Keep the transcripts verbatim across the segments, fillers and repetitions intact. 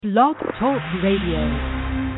Blog Talk Radio.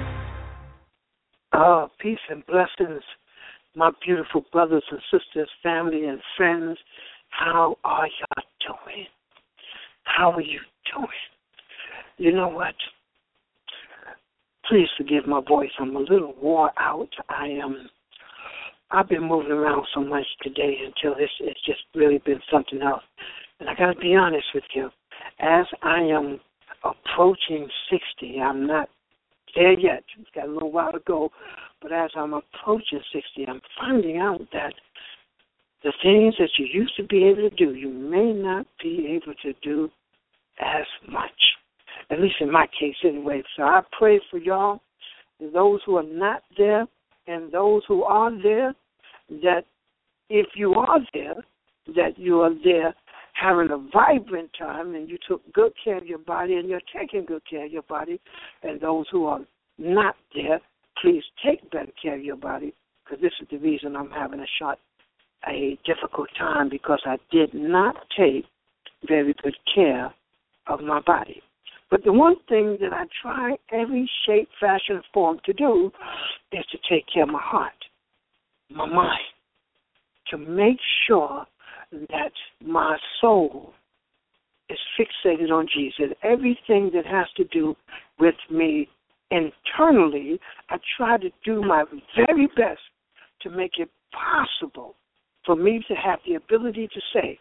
Oh, peace and blessings, my beautiful brothers and sisters, family and friends. How are y'all doing? How are you doing? You know what? Please forgive my voice. I'm a little wore out. I am. I've been moving around so much today until it's, it's just really been something else. And I got to be honest with you. As I am approaching sixty, I'm not there yet. It's got a little while to go. But as I'm approaching sixty, I'm finding out that the things that you used to be able to do, you may not be able to do as much. At least in my case anyway. So I pray for y'all, those who are not there and those who are there, that if you are there, that you are there having a vibrant time and you took good care of your body and you're taking good care of your body. And those who are not there, please take better care of your body, because this is the reason I'm having a short, a difficult time, because I did not take very good care of my body. But the one thing that I try every shape, fashion, and form to do is to take care of my heart, my mind, to make sure that my soul is fixated on Jesus. Everything that has to do with me internally, I try to do my very best to make it possible for me to have the ability to say,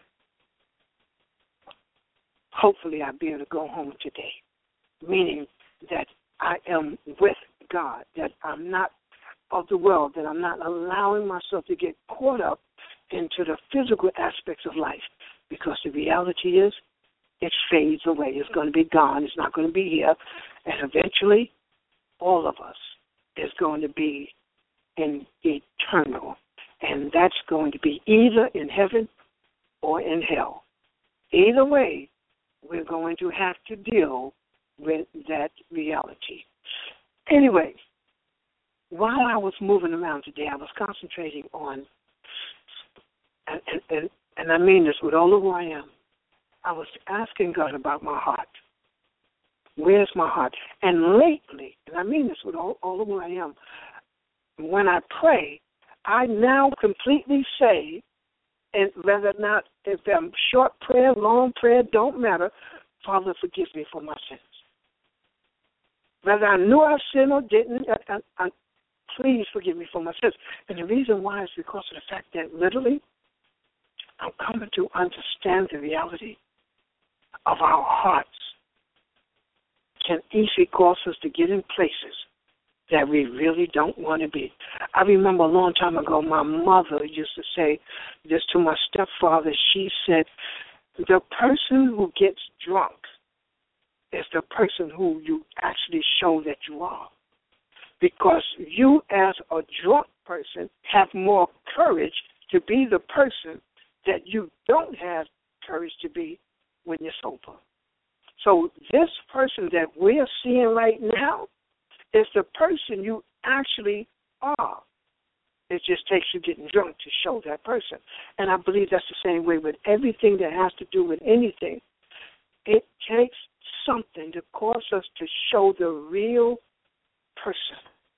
hopefully I'll be able to go home today, meaning that I am with God, that I'm not of the world, that I'm not allowing myself to get caught up into the physical aspects of life, because the reality is it fades away. It's going to be gone. It's not going to be here. And eventually, all of us is going to be in eternal. And that's going to be either in heaven or in hell. Either way, we're going to have to deal with that reality. Anyway, while I was moving around today, I was concentrating on, and, and, and, and I mean this with all of who I am, I was asking God about my heart. Where's my heart? And lately, and I mean this with all, all of who I am, when I pray, I now completely say, and whether or not, if I'm short prayer, long prayer, don't matter, Father, forgive me for my sins. Whether I knew I sinned or didn't, I, I, I, please forgive me for my sins. And the reason why is because of the fact that literally I'm coming to understand the reality of our hearts can easily cause us to get in places that we really don't want to be. I remember a long time ago, my mother used to say this to my stepfather. She said, the person who gets drunk is the person who you actually show that you are. Because you as a drunk person have more courage to be the person that you don't have courage to be when you're sober. So this person that we're seeing right now is the person you actually are. It just takes you getting drunk to show that person. And I believe that's the same way with everything that has to do with anything. It takes something to cause us to show the real person.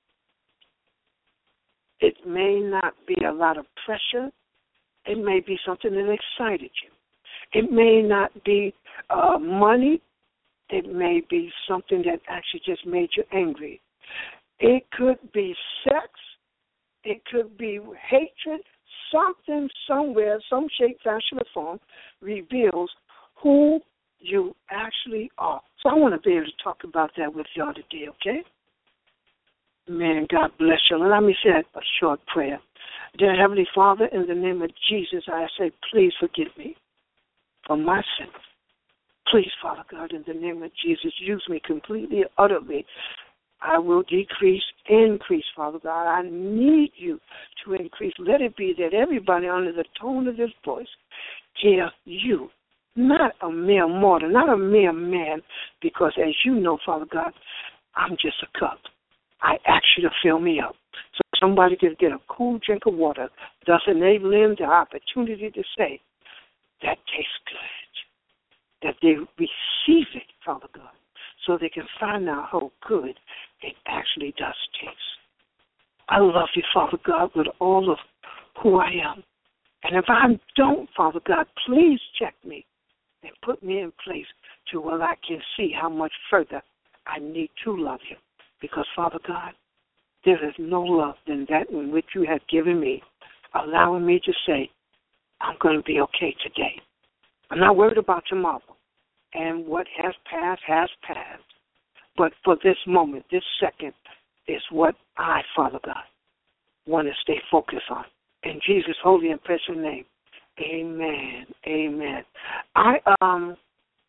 It may not be a lot of pressure. It may be something that excited you. It may not be uh, money. It may be something that actually just made you angry. It could be sex. It could be hatred. Something, somewhere, some shape, fashion, or form reveals who you actually are. So I want to be able to talk about that with y'all today, okay? Man, God bless you. Let me say a short prayer. Dear Heavenly Father, in the name of Jesus, I say, please forgive me for my sins. Please, Father God, in the name of Jesus, use me completely, utterly. I will decrease, increase, Father God. I need you to increase. Let it be that everybody under the tone of this voice hear you, not a mere mortal, not a mere man, because as you know, Father God, I'm just a cup. I ask you to fill me up. So somebody can get a cool drink of water, thus enabling the opportunity to say, that tastes good. That they receive it, Father God. so they can find out how good it actually does taste. I love you, Father God, with all of who I am. And if I don't, Father God, please check me and put me in place to where I can see how much further I need to love you. Because, Father God, there is no love than that in which you have given me, allowing me to say, I'm going to be okay today. I'm not worried about tomorrow. And what has passed has passed. But for this moment, this second, is what I, Father God, want to stay focused on. In Jesus' holy and precious name, amen, amen. I um,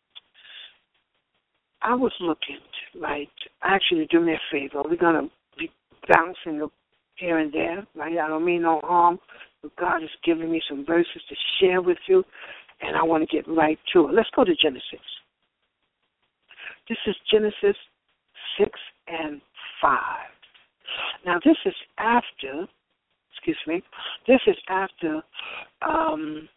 I was looking, right, actually do me a favor. We're going to be bouncing here and there, right? I don't mean no harm, but God has given me some verses to share with you, and I want to get right to it. Let's go to Genesis. This is Genesis six and five. Now, this is after, excuse me, this is after um,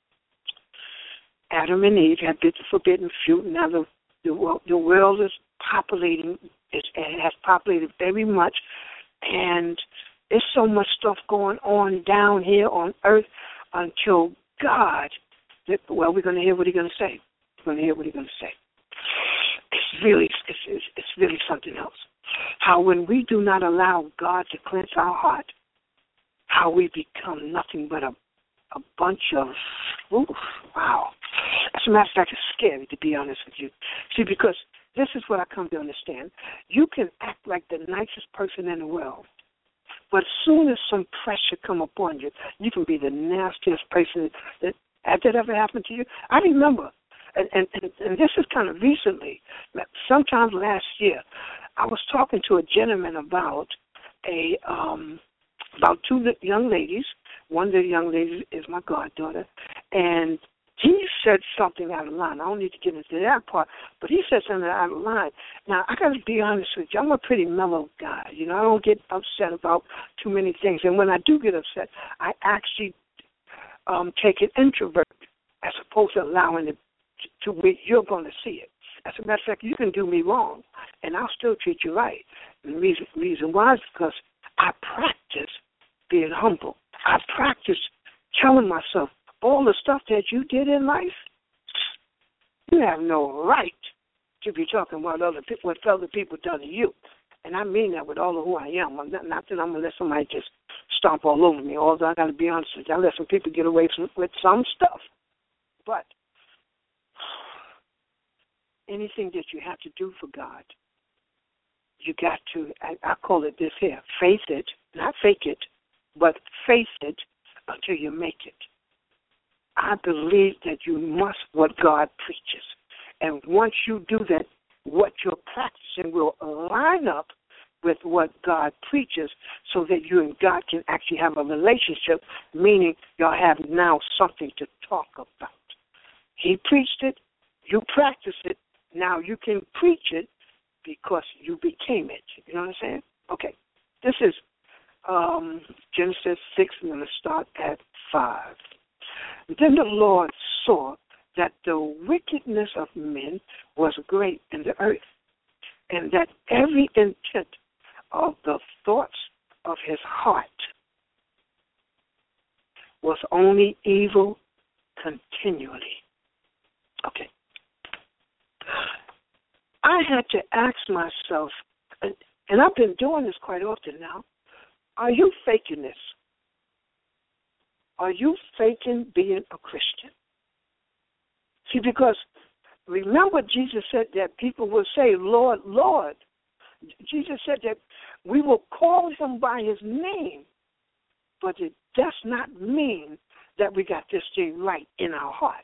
Adam and Eve had bit the forbidden fruit. Now, the, the, the world is populating, it, it has populated very much, and there's so much stuff going on down here on earth until God, that, well, we're going to hear what he's going to say. We're going to hear what he's going to say. It's really, it's, it's, it's really something else. How when we do not allow God to cleanse our heart, how we become nothing but a, a bunch of, oof, wow. As a matter of fact, it's scary, to be honest with you. See, because this is what I come to understand. You can act like the nicest person in the world, but as soon as some pressure come upon you, you can be the nastiest person. That, has that ever happened to you? I remember, and, and, and, and this is kind of recently, sometime last year, I was talking to a gentleman about a um, about two young ladies. One of the young ladies is my goddaughter, and he said something out of line. I don't need to get into that part, but he said something out of line. Now, I got to be honest with you. I'm a pretty mellow guy. You know, I don't get upset about too many things, and when I do get upset, I actually um, take an introvert as opposed to allowing it to where you're going to see it. As a matter of fact, you can do me wrong, and I'll still treat you right. And the reason, reason why is because I practice being humble. I practice telling myself all the stuff that you did in life, you have no right to be talking about other people, what other people done to you. And I mean that with all of who I am. I'm not, not that I'm going to let somebody just stomp all over me, although I got to be honest with you. I let some people get away from, with some stuff. But anything that you have to do for God, you got to, I, I call it this here, faith it, not fake it, but faith it until you make it. I believe that you must what God preaches. And once you do that, what you're practicing will line up with what God preaches so that you and God can actually have a relationship, meaning y'all have now something to talk about. He preached it, you practice it, now you can preach it because you became it. You know what I'm saying? Okay. This is um, Genesis six. I'm going to start at five. Then the Lord saw that the wickedness of men was great in the earth, and that every intent of the thoughts of his heart was only evil continually. Okay. I had to ask myself, and, and I've been doing this quite often now, are you faking this? Are you faking being a Christian? See, because remember Jesus said that people will say, Lord, Lord. Jesus said that we will call him by his name, but it does not mean that we got this thing right in our heart.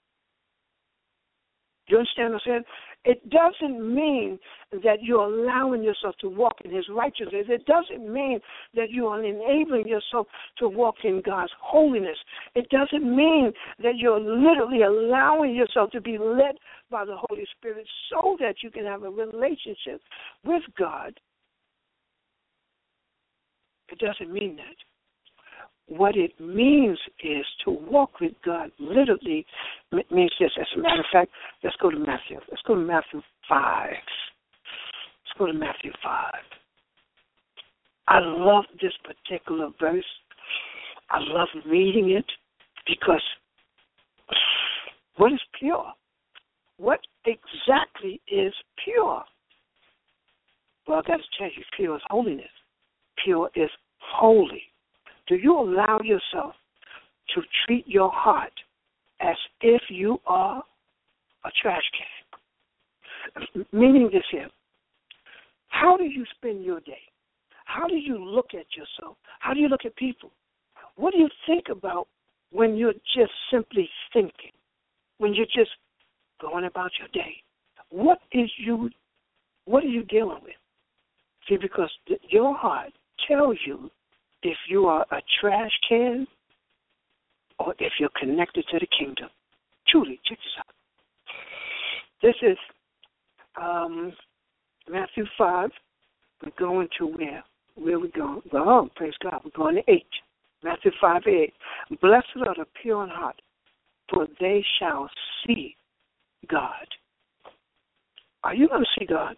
You understand what I'm saying? It doesn't mean that you're allowing yourself to walk in his righteousness. It doesn't mean that you are enabling yourself to walk in God's holiness. It doesn't mean that you're literally allowing yourself to be led by the Holy Spirit so that you can have a relationship with God. It doesn't mean that. what it means is to walk with God literally means this. As a matter of fact, let's go to Matthew. Let's go to Matthew five. Let's go to Matthew five. I love this particular verse. I love reading it because what is pure? What exactly is pure? Well, I've got to tell you, pure is holiness. Pure is holy. Do you allow yourself to treat your heart as if you are a trash can? Meaning this here, how do you spend your day? How do you look at yourself? How do you look at people? What do you think about when you're just simply thinking, when you're just going about your day? What is you, what are you dealing with? See, because th- your heart tells you if you are a trash can or if you're connected to the kingdom. Truly, check this out. This is um, Matthew five. We're going to where? Where we going? Oh, praise God. We're going to eight. Matthew five, eight. Blessed are the pure in heart, for they shall see God. Are you going to see God?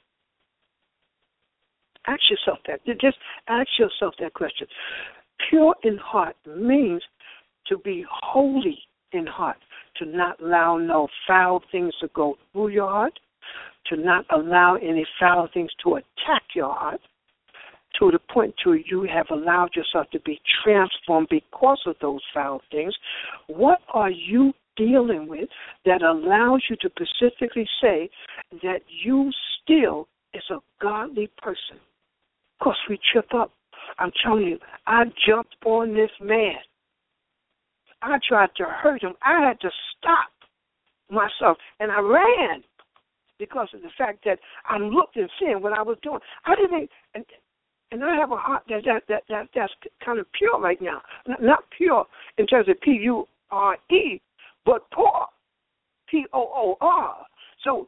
Ask yourself that. Just ask yourself that question. Pure in heart means to be holy in heart, to not allow no foul things to go through your heart, to not allow any foul things to attack your heart, to the point to you have allowed yourself to be transformed because of those foul things. What are you dealing with that allows you to specifically say that you still is a godly person? Of course, we trip up. I'm telling you, I jumped on this man. I tried to hurt him. I had to stop myself, and I ran because of the fact that I looked and seeing what I was doing. I didn't, and, and I have a heart that, that, that, that that's kind of pure right now. Not pure in terms of P U R E, but poor, P O O R. So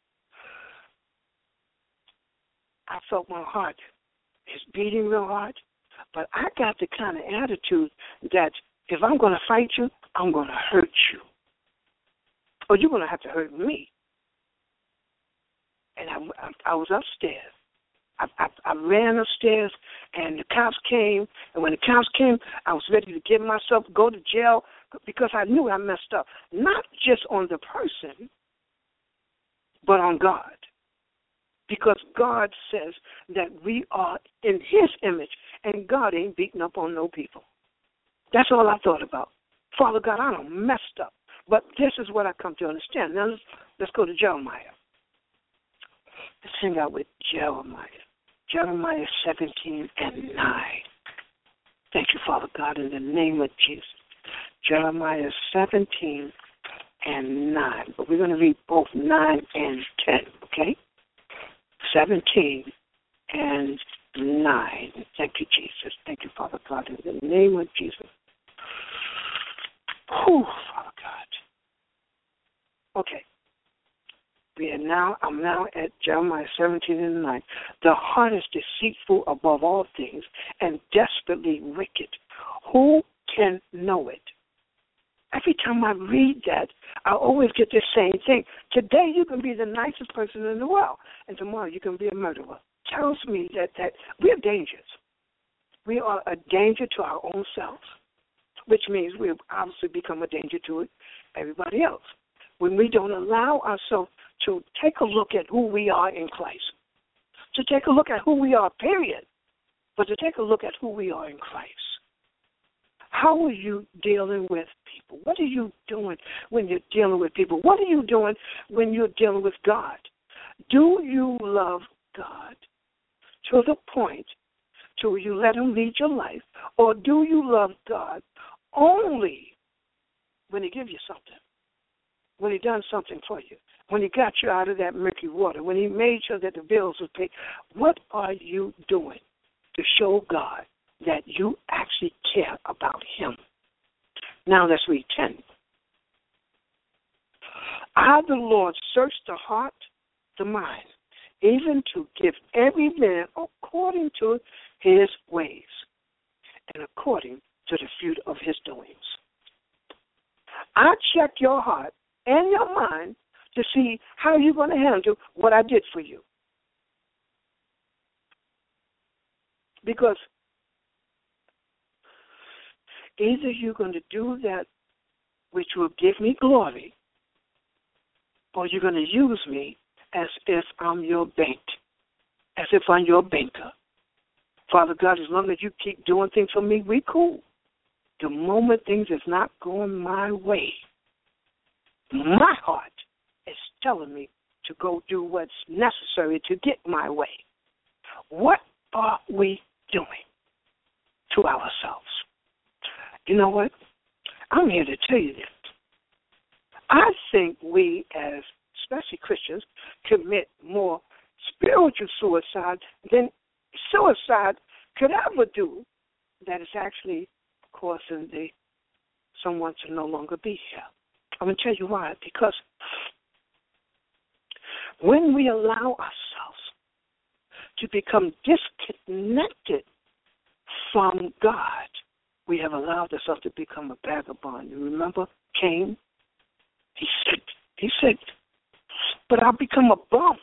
I felt my heart is beating real hard, but I got the kind of attitude that if I'm going to fight you, I'm going to hurt you, or you're going to have to hurt me. And I, I, I was upstairs. I, I, I ran upstairs, and the cops came, and when the cops came, I was ready to get myself, go to jail, because I knew I messed up, not just on the person, but on God. Because God says that we are in his image, and God ain't beating up on no people. That's all I thought about. Father God, I done messed up. But this is what I come to understand. Now let's, let's go to Jeremiah. Let's sing out with Jeremiah. Jeremiah seventeen and nine. Thank you, Father God, in the name of Jesus. Jeremiah seventeen and nine. But we're going to read both nine and ten, okay? seventeen and nine. Thank you, Jesus. Thank you, Father God, in the name of Jesus. Oh, Father God. Okay. We are now, I'm now at Jeremiah seventeen and nine. The heart is deceitful above all things and desperately wicked. Who can know it? Every time I read that, I always get the same thing. Today you can be the nicest person in the world, and tomorrow you can be a murderer. Tells me that, that we are dangerous. We are a danger to our own selves, which means we obviously become a danger to everybody else. When we don't allow ourselves to take a look at who we are in Christ, to take a look at who we are, period, but to take a look at who we are in Christ. How are you dealing with people? What are you doing when you're dealing with people? What are you doing when you're dealing with God? Do you love God to the point to you let him lead your life, or do you love God only when he gives you something, when he done something for you, when he got you out of that murky water, when he made sure that the bills were paid? What are you doing to show God that you actually care about him? Now let's read ten. I, the Lord, search the heart, the mind, even to give every man according to his ways and according to the fruit of his doings. I check your heart and your mind to see how you're going to handle what I did for you. Because either you're going to do that which will give me glory, or you're going to use me as if I'm your bank, as if I'm your banker. Father God, as long as you keep doing things for me, we cool. The moment things is not going my way, my heart is telling me to go do what's necessary to get my way. What are we doing to ourselves? You know what? I'm here to tell you this. I think we, as especially Christians, commit more spiritual suicide than suicide could ever do. That is actually causing the someone to no longer be here. I'm going to tell you why. Because when we allow ourselves to become disconnected from God, we have allowed ourselves to become a vagabond. You remember Cain? He said, he said, but I'll become a bum.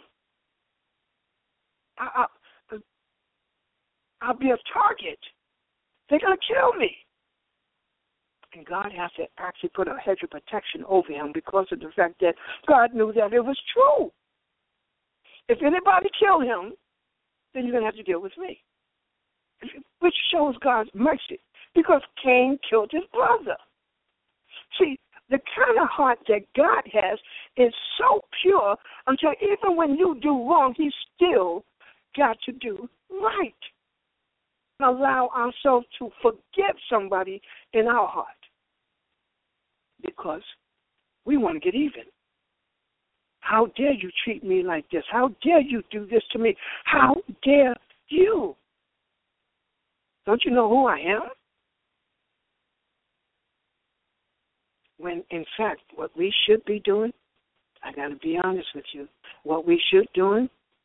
I, I, I'll be a target. They're going to kill me. And God has to actually put a hedge of protection over him because of the fact that God knew that it was true. If anybody killed him, then you're going to have to deal with me. Which shows God's mercy, because Cain killed his brother. See, the kind of heart that God has is so pure until even when you do wrong, he's still got to do right. Allow ourselves to forgive somebody in our heart because we want to get even. How dare you treat me like this? How dare you do this to me? How dare you? Don't you know who I am? When, in fact, what we should be doing, I got to be honest with you, what we should doing,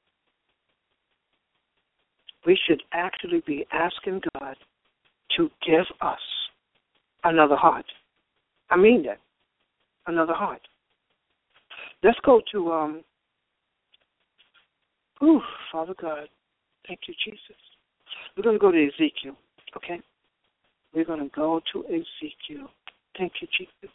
we should actually be asking God to give us another heart. I mean that, another heart. Let's go to, um, ooh, Father God, thank you, Jesus. We're going to go to Ezekiel, okay? We're going to go to Ezekiel. Thank you, Jesus.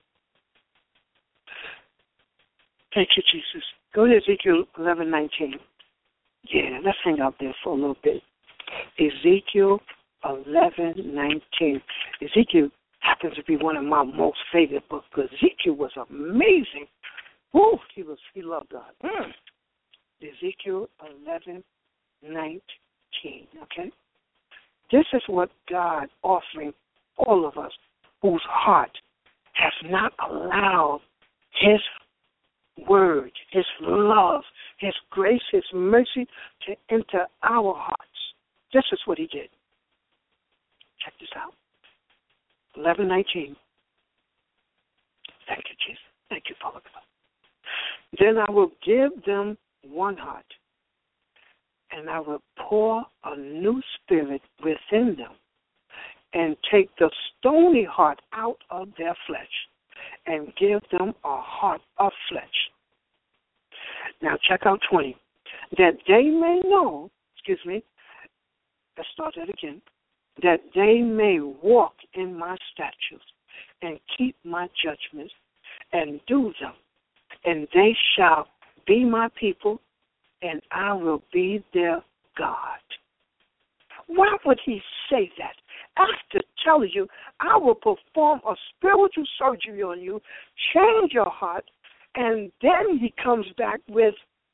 Thank you, Jesus. Go to Ezekiel eleven nineteen. Yeah, let's hang out there for a little bit. Ezekiel eleven nineteen. Ezekiel happens to be one of my most favorite books because Ezekiel was amazing. Woo, he was he loved God. Mm. Ezekiel eleven nineteen. Okay, this is what God offering all of us whose heart has not allowed His word, His love, His grace, His mercy to enter our hearts. This is what He did. Check this out. eleven nineteen. Thank you, Jesus. Thank you, Father God. Then I will give them one heart, and I will pour a new spirit within them, and take the stony heart out of their flesh, and give them a heart of flesh. Now check out twenty. That they may know, excuse me, let's start that again, that they may walk in my statutes and keep my judgments and do them, and they shall be my people, and I will be their God. Why would He say that? After telling you, I will perform a spiritual surgery on you, change your heart, and then He comes back with,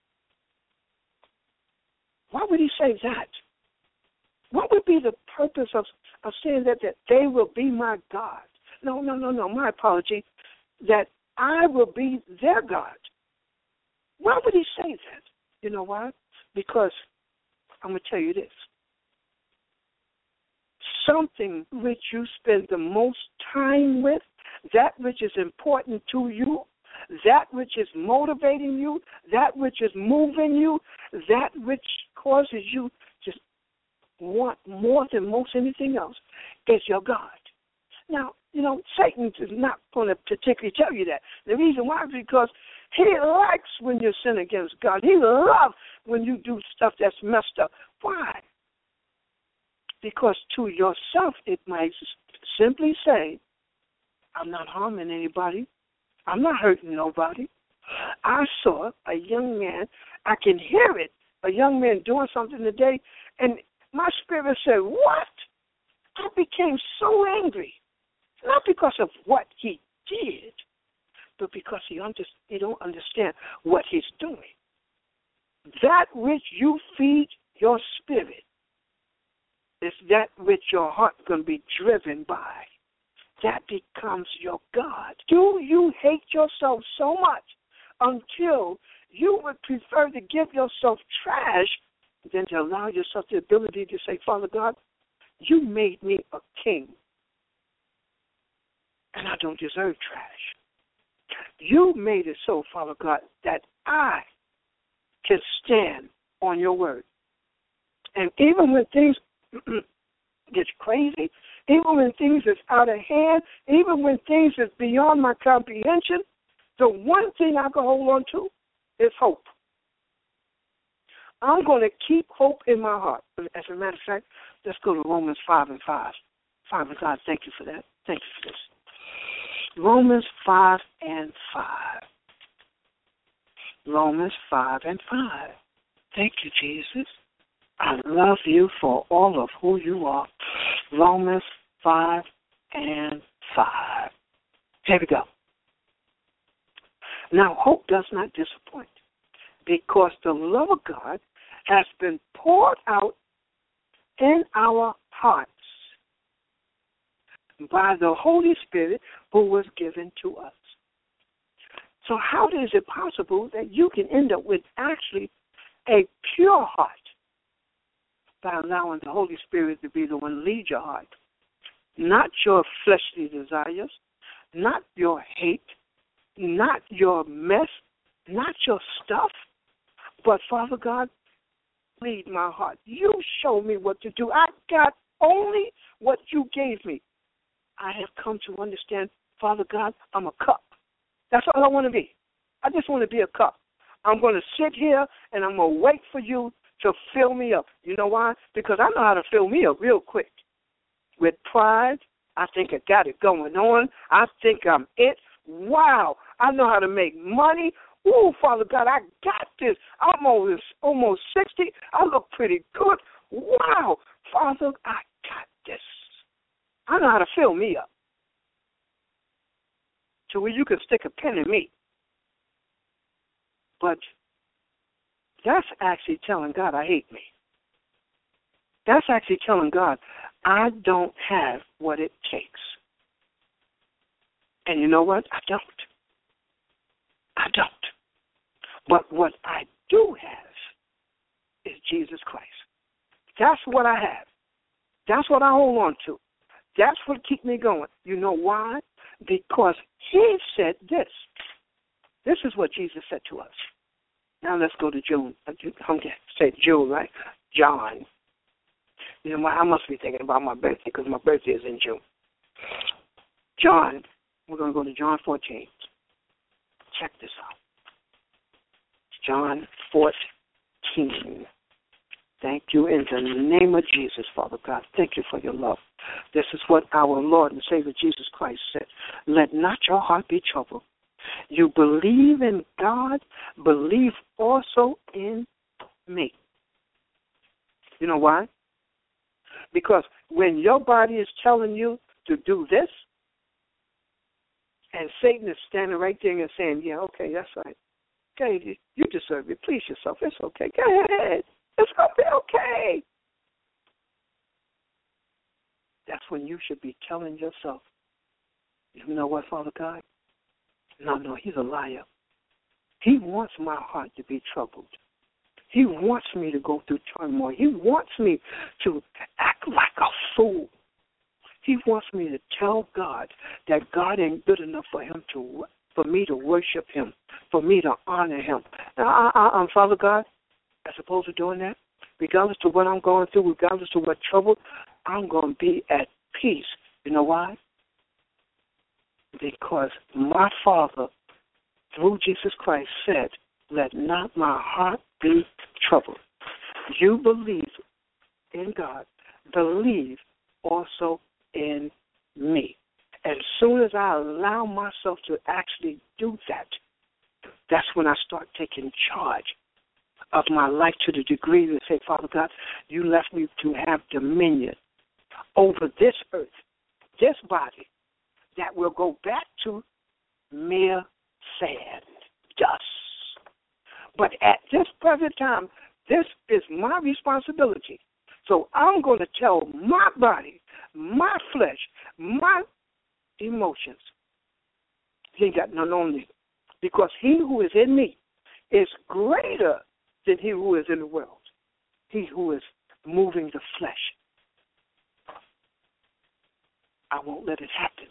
why would He say that? What would be the purpose of, of saying that, that they will be my God? No, no, no, no, my apology, that I will be their God. Why would He say that? You know why? Because I'm going to tell you this. Something which you spend the most time with, that which is important to you, that which is motivating you, that which is moving you, that which causes you to want more than most anything else, is your God. Now, you know, Satan is not going to particularly tell you that. The reason why is because he likes when you sin against God. He loves when you do stuff that's messed up. Why? Because to yourself it might simply say, I'm not harming anybody. I'm not hurting nobody. I saw a young man, I can hear it, a young man doing something today, and my spirit said, what? I became so angry, not because of what he did, but because he, under, he don't understand what he's doing. That which you feed your spirit is that which your heart going to be driven by. That becomes your God. Do you hate yourself so much until you would prefer to give yourself trash than to allow yourself the ability to say, Father God, you made me a king, and I don't deserve trash. You made it so, Father God, that I can stand on your word. And even when things get crazy, even when things is out of hand, even when things is beyond my comprehension, the one thing I can hold on to is hope. I'm going to keep hope in my heart. As a matter of fact, let's go to Romans five and five. Father God, thank you for that. Thank you for this. Romans five and five. Romans five and five. Thank you, Jesus. I love you for all of who you are. Romans five and five. Here we go. Now, hope does not disappoint, because the love of God has been poured out in our hearts by the Holy Spirit who was given to us. So how is it possible that you can end up with actually a pure heart by allowing the Holy Spirit to be the one to lead your heart? Not your fleshly desires, not your hate, not your mess, not your stuff, but Father God, lead my heart. You show me what to do. I got only what you gave me. I have come to understand, Father God, I'm a cup. That's all I want to be. I just want to be a cup. I'm going to sit here and I'm going to wait for you to fill me up. You know why? Because I know how to fill me up real quick. With pride, I think I got it going on. I think I'm it. Wow, I know how to make money. Ooh, Father God, I got this. I'm almost, almost sixty. I look pretty good. Wow, Father, I got this. I know how to fill me up to where you can stick a pin in me. But that's actually telling God I hate me. That's actually telling God I don't have what it takes. And you know what? I don't. I don't. But what I do have is Jesus Christ. That's what I have. That's what I hold on to. That's what keeps me going. You know why? Because he said this. This is what Jesus said to us. Now let's go to June. I'm going to say June, right? John. You know, I must be thinking about my birthday because my birthday is in June. John. We're going to go to John fourteen. Check this out. John fourteen. Thank you in the name of Jesus, Father God. Thank you for your love. This is what our Lord and Savior Jesus Christ said. Let not your heart be troubled. You believe in God, believe also in me. You know why? Because when your body is telling you to do this, and Satan is standing right there and saying, yeah, okay, that's right. Okay, you deserve it. Please yourself. It's okay. Go ahead. It's going to be okay. That's when you should be telling yourself, you know what, Father God? No, no, he's a liar. He wants my heart to be troubled. He wants me to go through turmoil. He wants me to act like a fool. He wants me to tell God that God ain't good enough for him to, for me to worship him, for me to honor him. Now, I, I, I'm Father God, as opposed to doing that, regardless to what I'm going through, regardless to what trouble, I'm going to be at peace. You know why? because my Father, through Jesus Christ, said, let not my heart be troubled. You believe in God, believe also in me. As soon as I allow myself to actually do that, that's when I start taking charge of my life to the degree to say, Father God, you left me to have dominion over this earth, this body, that will go back to mere sand, dust. But at this present time, this is my responsibility. So I'm going to tell my body, my flesh, my emotions, he ain't got none on me. Because he who is in me is greater than he who is in the world. He who is moving the flesh. I won't let it happen.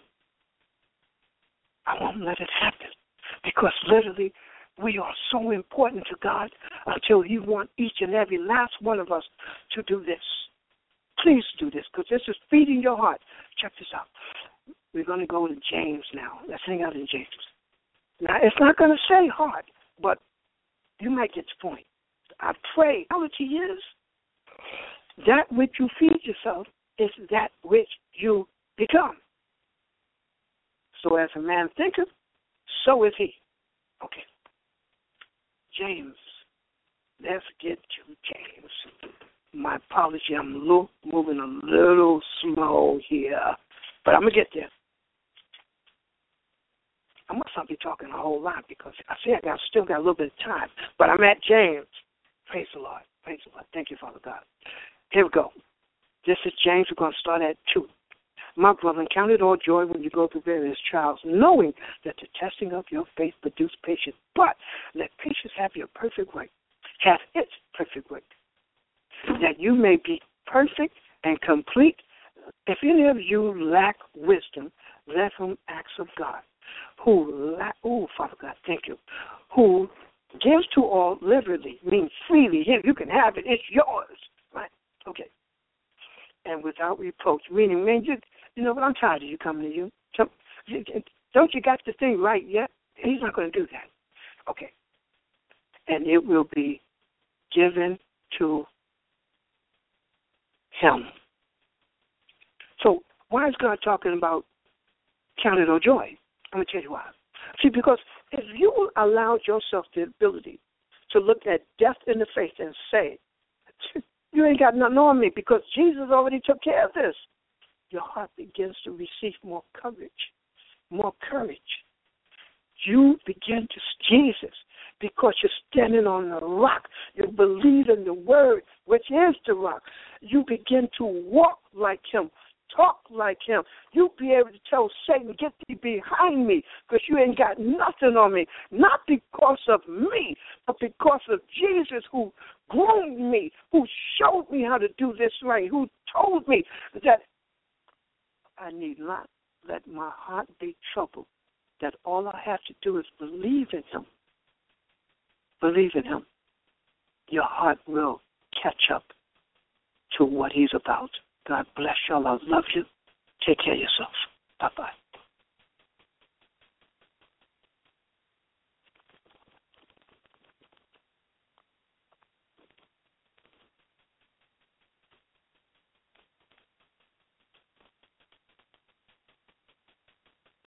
I won't let it happen. Because literally, we are so important to God until he wants each and every last one of us to do this. Please do this, because this is feeding your heart. Check this out. We're going to go to James now. Let's hang out in James. Now, it's not going to say heart, but you might get the point. I pray. Reality is that which you feed yourself is that which you become. So as a man thinketh, so is he. Okay. James. Let's get to James. My apology, I'm a little, moving a little slow here, but I'm going to get there. I must not be talking a whole lot because I see I got, still got a little bit of time, but I'm at James. Praise the Lord. Praise the Lord. Thank you, Father God. Here we go. This is James. We're going to start at two. My brethren, count it all joy when you go through various trials, knowing that the testing of your faith produces patience. But let patience have your perfect work, have its perfect work, that you may be perfect and complete. If any of you lack wisdom, let him ask of God, who, la- oh, Father God, thank you, who gives to all liberally, means freely. Here, you can have it. It's yours. Right? Okay. And without reproach, meaning, man, you, you know what, I'm tired of you coming to you. Some, you. Don't you got the thing right yet? He's not going to do that. Okay. And it will be given to him. So why is God talking about count it all joy? I'm going to tell you why. See, because if you allowed yourself the ability to look at death in the face and say, you ain't got nothing on me because Jesus already took care of this, your heart begins to receive more courage, more courage. You begin to Jesus because you're standing on the rock. You believe in the word, which is the rock. You begin to walk like him, talk like him. You'll be able to tell Satan, get thee behind me because you ain't got nothing on me. Not because of me, but because of Jesus who groomed me, who showed me how to do this right, who told me that I need not let my heart be troubled, that all I have to do is believe in him. Believe in him. Your heart will catch up to what he's about. God bless y'all. I love you. Take care of yourself. Bye-bye.